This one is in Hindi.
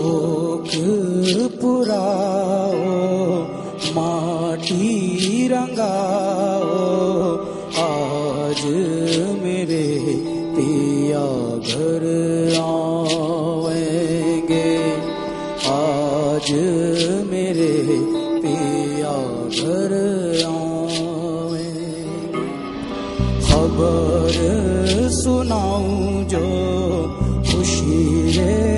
शोक पुराओ, माटी रंगाओ, आज मेरे पिया घर आवेंगे, आज मेरे पिया घर आवेंगे। खबर सुनाऊं जो खुशी रे